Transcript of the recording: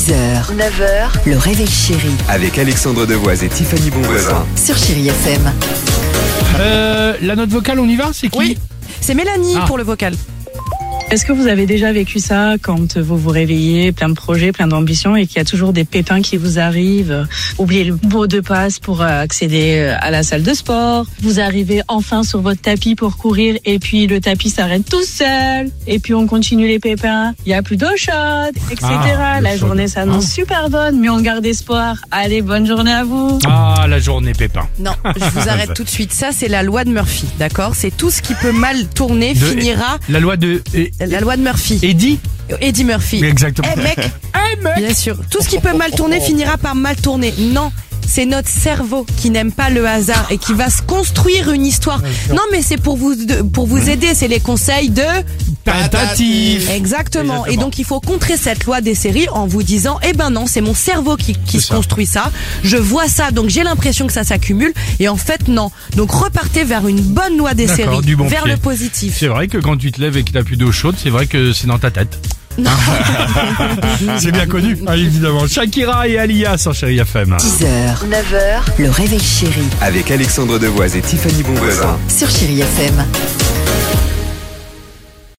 6h, 9h, le réveil chéri Avec Alexandre Devoise et Tiffany Bonvoisin. sur Chéri FM. La note vocale, on y va? C'est qui? Oui, c'est Mélanie pour le vocal. Est-ce que vous avez déjà vécu ça quand vous vous réveillez, plein de projets, plein d'ambitions et qu'il y a toujours des pépins qui vous arrivent? Oubliez le mot de passe pour accéder à la salle de sport. Vous arrivez enfin sur votre tapis pour courir et puis le tapis s'arrête tout seul. Et puis on continue les pépins. Il n'y a plus d'eau chaude, etc. La journée s'annonce super bonne, mais on garde espoir. Allez, bonne journée à vous. Ah, la journée pépin. Non, je vous arrête tout de suite. Ça, c'est la loi de Murphy, d'accord? C'est tout ce qui peut mal tourner finira. La loi de... La loi de Murphy. Eddie? Eddie Murphy. Exactement. Eh mec, bien sûr. Tout ce qui peut mal tourner finira par mal tourner. Non. C'est notre cerveau qui n'aime pas le hasard et qui va se construire une histoire. Non, mais c'est pour vous aider. C'est les conseils de Tentative. Exactement. Et donc il faut contrer cette loi des séries en vous disant, eh ben non, c'est mon cerveau qui se construit ça. Je vois ça, donc j'ai l'impression que ça s'accumule. Et en fait, non. Donc repartez vers une bonne loi des D'accord, séries, du bon vers pied. le positif. C'est vrai que quand tu te lèves et que t'as plus d'eau chaude, c'est vrai que c'est dans ta tête. C'est bien connu, évidemment. Shakira et Alia sur Chéri FM. 6h, 9h, le réveil chéri Avec Alexandre Devoise et Tiffany Bonvoisin. sur Chéri FM.